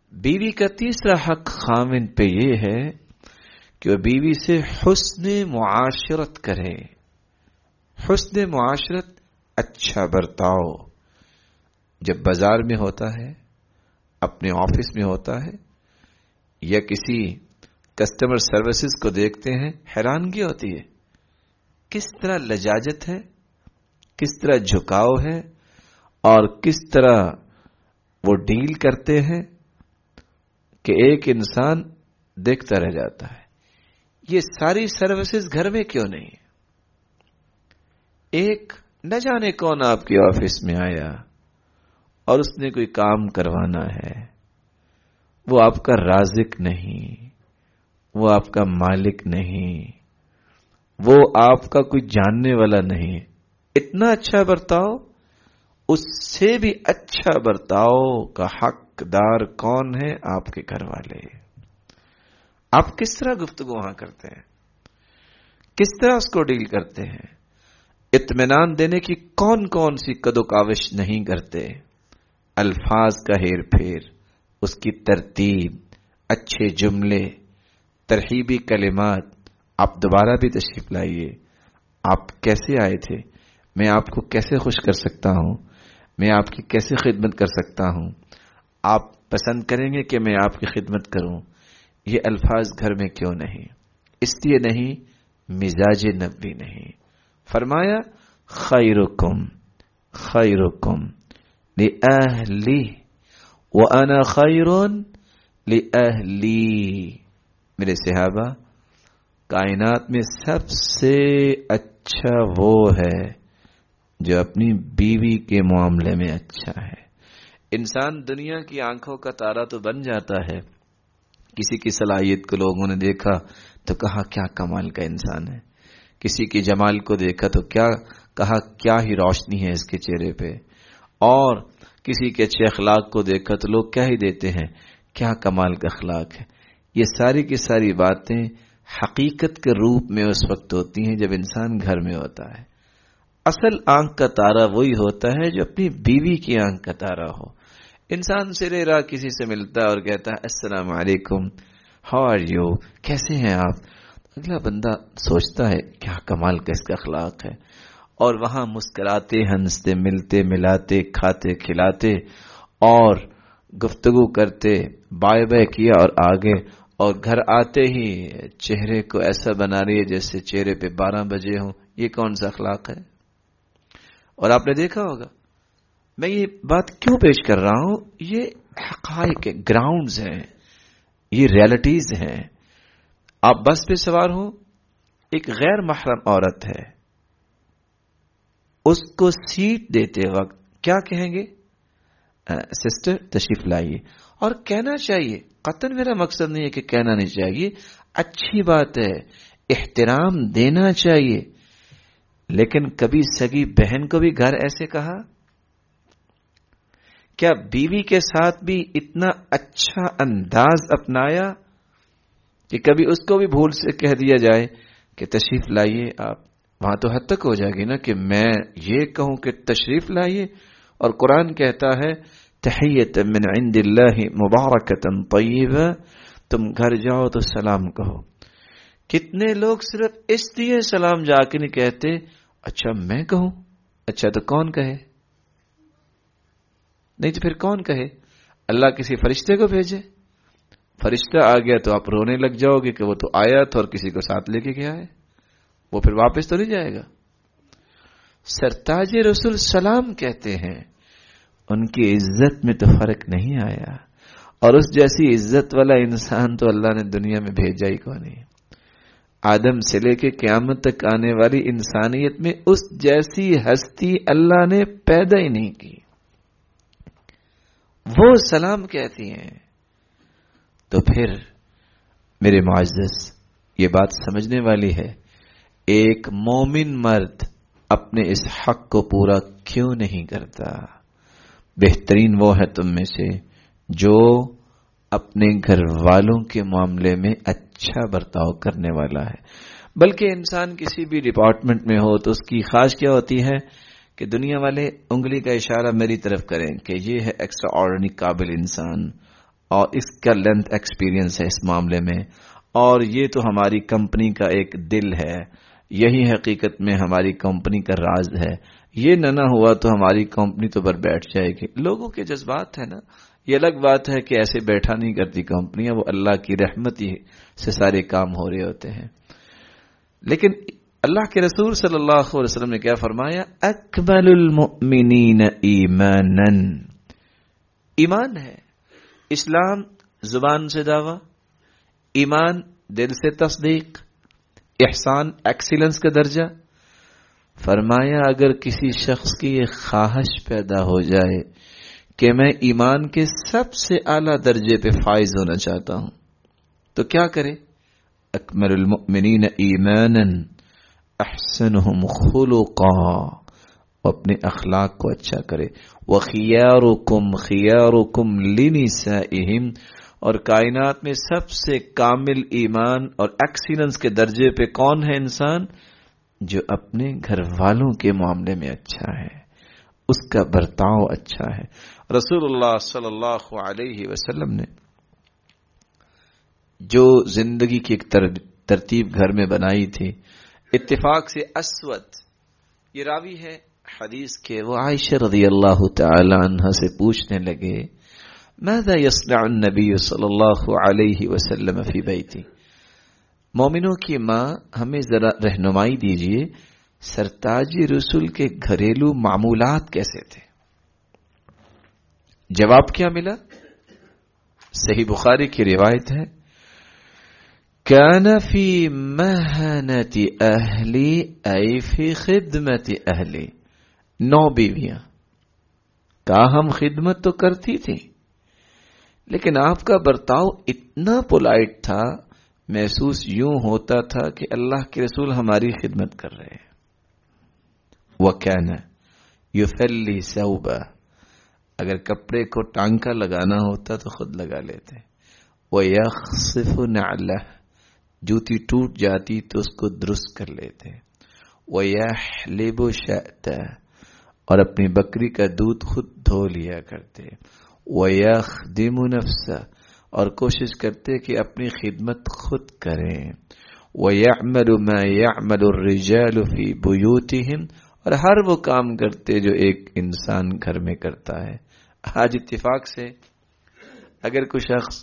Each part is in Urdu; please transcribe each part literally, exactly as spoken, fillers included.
بیوی کا تیسرا حق خاوند پہ یہ ہے کہ وہ بیوی سے حسن معاشرت کرے. حسن معاشرت اچھا برتاؤ جب بازار میں ہوتا ہے، اپنے آفس میں ہوتا ہے، یا کسی کسٹمر سروسز کو دیکھتے ہیں، حیرانگی ہوتی ہے کس طرح لجاجت ہے، کس طرح جھکاؤ ہے، اور کس طرح وہ ڈیل کرتے ہیں کہ ایک انسان دیکھتا رہ جاتا ہے. یہ ساری سروسز گھر میں کیوں نہیں؟ ایک نہ جانے کون آپ کے آفس میں آیا اور اس نے کوئی کام کروانا ہے، وہ آپ کا رازق نہیں، وہ آپ کا مالک نہیں، وہ آپ کا کوئی جاننے والا نہیں. اتنا اچھا برتاؤ، اس سے بھی اچھا برتاؤ کا حقدار کون ہے؟ آپ کے گھر والے. آپ کس طرح گفتگو وہاں کرتے ہیں، کس طرح اس کو ڈیل کرتے ہیں، اطمینان دینے کی کون کون سی کد و کاوش نہیں کرتے. الفاظ کا ہیر پھیر، اس کی ترتیب، اچھے جملے، ترغیبی کلمات. آپ دوبارہ بھی تشریف لائیے، آپ کیسے آئے تھے، میں آپ کو کیسے خوش کر سکتا ہوں، میں آپ کی کیسے خدمت کر سکتا ہوں، آپ پسند کریں گے کہ میں آپ کی خدمت کروں. یہ الفاظ گھر میں کیوں نہیں؟ اس لیے نہیں، مزاج نبوی نہیں. فرمایا خیرکم خیرکم لأہلی وانا خیر لأہلی. میرے صحابہ، کائنات میں سب سے اچھا وہ ہے جو اپنی بیوی کے معاملے میں اچھا ہے. انسان دنیا کی آنکھوں کا تارا تو بن جاتا ہے. کسی کی صلاحیت کو لوگوں نے دیکھا تو کہا کیا کمال کا انسان ہے، کسی کے جمال کو دیکھا تو کیا کہا کیا ہی روشنی ہے اس کے چہرے پہ، اور کسی کے اچھے اخلاق کو دیکھا تو لوگ کیا ہی دیتے ہیں، کیا کمال کا اخلاق ہے. یہ ساری کی ساری باتیں حقیقت کے روپ میں اس وقت ہوتی ہیں جب انسان گھر میں ہوتا ہے. اصل آنکھ کا تارا وہی ہوتا ہے جو اپنی بیوی کی آنکھ کا تارا ہو. انسان سرے راہ کسی سے ملتا ہے اور کہتا ہے السلام علیکم، ہاؤ آر یو، کیسے ہیں آپ؟ اگلا بندہ سوچتا ہے کیا کمال کا اس کا اخلاق ہے، اور وہاں مسکراتے ہنستے ملتے ملاتے کھاتے کھلاتے اور گفتگو کرتے بائے بائے کیا اور آگے، اور گھر آتے ہی چہرے کو ایسا بنا رہی ہے جیسے چہرے پہ بارہ بجے ہوں. یہ کون سا اخلاق ہے؟ اور آپ نے دیکھا ہوگا، میں یہ بات کیوں پیش کر رہا ہوں، یہ حقائق گراؤنڈز ہیں، یہ ریالٹیز ہیں. آپ بس پہ سوار ہوں، ایک غیر محرم عورت ہے، اس کو سیٹ دیتے وقت کیا کہیں گے؟ سسٹر تشریف لائیے. اور کہنا چاہیے، قطعاً میرا مقصد نہیں ہے کہ کہنا نہیں چاہیے، اچھی بات ہے، احترام دینا چاہیے. لیکن کبھی سگی بہن کو بھی گھر ایسے کہا؟ کیا بیوی کے ساتھ بھی اتنا اچھا انداز اپنایا کہ کبھی اس کو بھی بھول سے کہہ دیا جائے کہ تشریف لائیے آپ؟ وہاں تو حد تک ہو جائے گی نا کہ میں یہ کہوں کہ تشریف لائیے، اور قرآن کہتا ہے تحیۃ من عند اللہ مبارکۃ طیبہ، تم گھر جاؤ تو سلام کہو. کتنے لوگ صرف اس لیے سلام جا کے نہیں کہتے، اچھا میں کہوں، اچھا تو کون کہے؟ نہیں تو پھر کون کہے؟ اللہ کسی فرشتے کو بھیجے، فرشتہ آ گیا تو آپ رونے لگ جاؤ گے کہ وہ تو آیا تھا اور کسی کو ساتھ لے کے گیا ہے، وہ پھر واپس تو نہیں جائے گا. سرتاج رسول سلام کہتے ہیں، ان کی عزت میں تو فرق نہیں آیا، اور اس جیسی عزت والا انسان تو اللہ نے دنیا میں بھیجا ہی کون نہیں. آدم سے لے کے قیامت تک آنے والی انسانیت میں اس جیسی ہستی اللہ نے پیدا ہی نہیں کی. وہ سلام کہتی ہیں. تو پھر میرے معزز، یہ بات سمجھنے والی ہے، ایک مومن مرد اپنے اس حق کو پورا کیوں نہیں کرتا؟ بہترین وہ ہے تم میں سے جو اپنے گھر والوں کے معاملے میں اچھا برتاؤ کرنے والا ہے. بلکہ انسان کسی بھی ڈپارٹمنٹ میں ہو تو اس کی خواہش کیا ہوتی ہے کہ دنیا والے انگلی کا اشارہ میری طرف کریں کہ یہ ہے ایکسٹرا آرڈنری قابل انسان، اور اس کا لینتھ ایکسپیرینس ہے اس معاملے میں، اور یہ تو ہماری کمپنی کا ایک دل ہے، یہی حقیقت میں ہماری کمپنی کا راز ہے، یہ نہ نہ ہوا تو ہماری کمپنی تو بر بیٹھ جائے گی۔ لوگوں کے جذبات ہیں نا، یہ الگ بات ہے کہ ایسے بیٹھا نہیں کرتی کمپنیاں، وہ اللہ کی رحمت ہی سے سارے کام ہو رہے ہوتے ہیں۔ لیکن اللہ کے رسول صلی اللہ علیہ وسلم نے کیا فرمایا؟ اکمل المؤمنین ایمانا، ایمان ہے اسلام زبان سے دعویٰ، ایمان دل سے تصدیق، احسان ایکسیلنس کا درجہ۔ فرمایا اگر کسی شخص کی یہ خواہش پیدا ہو جائے کہ میں ایمان کے سب سے اعلیٰ درجے پہ فائز ہونا چاہتا ہوں تو کیا کرے؟ اکمل المؤمنین ایمانا احسنہم خلقا، اپنے اخلاق کو اچھا کرے۔ وخیارکم خیارکم لنسائہم، اور کائنات میں سب سے کامل ایمان اور ایکسیلنس کے درجے پہ کون ہے انسان؟ جو اپنے گھر والوں کے معاملے میں اچھا ہے، اس کا برتاؤ اچھا ہے۔ رسول اللہ صلی اللہ علیہ وسلم نے جو زندگی کی ایک ترتیب گھر میں بنائی تھی، اتفاق سے اسود یہ راوی ہے حدیث کے، وہ عائشہ رضی اللہ تعالی عنہ سے پوچھنے لگے ماذا يصنع النبی صلی اللہ علیہ وسلم فی بیتی، مومنوں کی ماں ہمیں ذرا رہنمائی دیجئے سرتاج رسول کے گھریلو معمولات کیسے تھے؟ جواب کیا ملا؟ صحیح بخاری کی روایت ہے، کان فی مہنت اہلی ای فی خدمت اہلی، نو بیویاں، کہا ہم خدمت تو کرتی تھی لیکن آپ کا برتاؤ اتنا پولائٹ تھا، محسوس یوں ہوتا تھا کہ اللہ کے رسول ہماری خدمت کر رہے ہیں۔ وَكَانَ يُفَلِّ ثَوْبًا، اگر کپڑے کو ٹانکا لگانا ہوتا تو خود لگا لیتے۔ وَيَخْصِفُ نَعْلَهُ، جوتی ٹوٹ جاتی تو اس کو درست کر لیتے۔ وَيَحْلِبُ شَأْتَهُ، اور اپنی بکری کا دودھ خود دھو لیا کرتے۔ وَيَخْدِمُ نَفْسَهُ، اور کوشش کرتے کہ اپنی خدمت خود کریں۔ وَيَعْمَلُ مَا يَعْمَلُ الرِّجَالُ فِي بُيُوتِهِمْ، اور ہر وہ کام کرتے جو ایک انسان گھر میں کرتا ہے۔ آج اتفاق سے اگر کوئی شخص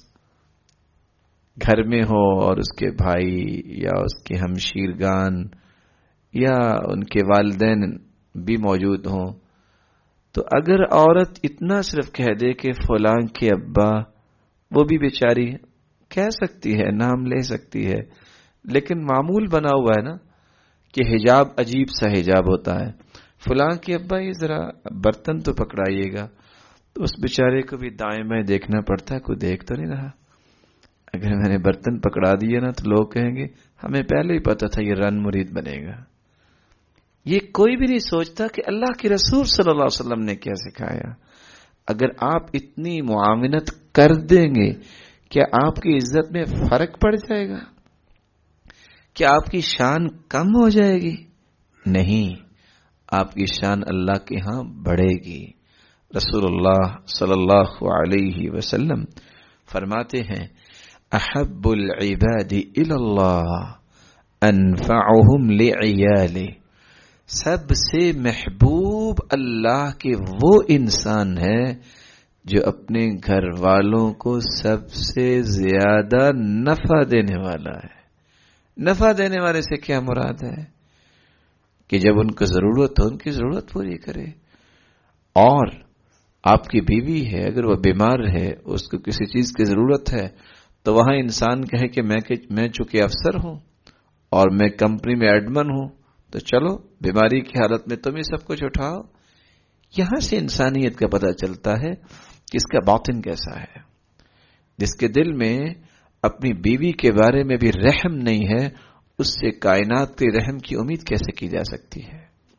گھر میں ہو اور اس کے بھائی یا اس کے ہمشیرگان یا ان کے والدین بھی موجود ہوں تو اگر عورت اتنا صرف کہہ دے کہ فلاں کے ابا، وہ بھی بیچاری کہہ سکتی ہے، نام لے سکتی ہے، لیکن معمول بنا ہوا ہے نا کہ حجاب عجیب سا حجاب ہوتا ہے۔ فلاں کے ابا یہ ذرا برتن تو پکڑائیے گا، تو اس بیچارے کو بھی دائیں بائیں دیکھنا پڑتا ہے، کوئی دیکھ تو نہیں رہا۔ اگر میں نے برتن پکڑا دیے نا تو لوگ کہیں گے ہمیں پہلے ہی پتا تھا یہ رن مرید بنے گا۔ یہ کوئی بھی نہیں سوچتا کہ اللہ کے رسول صلی اللہ علیہ وسلم نے کیا سکھایا۔ اگر آپ اتنی معاونت کر دیں گے کیا آپ کی عزت میں فرق پڑ جائے گا؟ کیا آپ کی شان کم ہو جائے گی؟ نہیں، آپ کی شان اللہ کے ہاں بڑھے گی۔ رسول اللہ صلی اللہ علیہ وسلم فرماتے ہیں احب العباد الی اللہ انفعهم لعیالہ، سب سے محبوب اللہ کے وہ انسان ہے جو اپنے گھر والوں کو سب سے زیادہ نفع دینے والا ہے۔ نفع دینے والے سے کیا مراد ہے؟ کہ جب ان کو ضرورت ہو ان کی ضرورت پوری کرے۔ اور آپ کی بیوی ہے، اگر وہ بیمار ہے، اس کو کسی چیز کی ضرورت ہے، تو وہاں انسان کہے کہ میں میں چونکہ افسر ہوں اور میں کمپنی میں ایڈمن ہوں تو چلو بیماری کی حالت میں تم ہی سب کچھ اٹھاؤ۔ یہاں سے انسانیت کا پتہ چلتا ہے کہ اس کا باطن کیسا ہے۔ جس کے دل میں اپنی بیوی کے بارے میں بھی رحم نہیں ہے، اس سے کائنات کے رحم کی امید کیسے کی جا سکتی ہے؟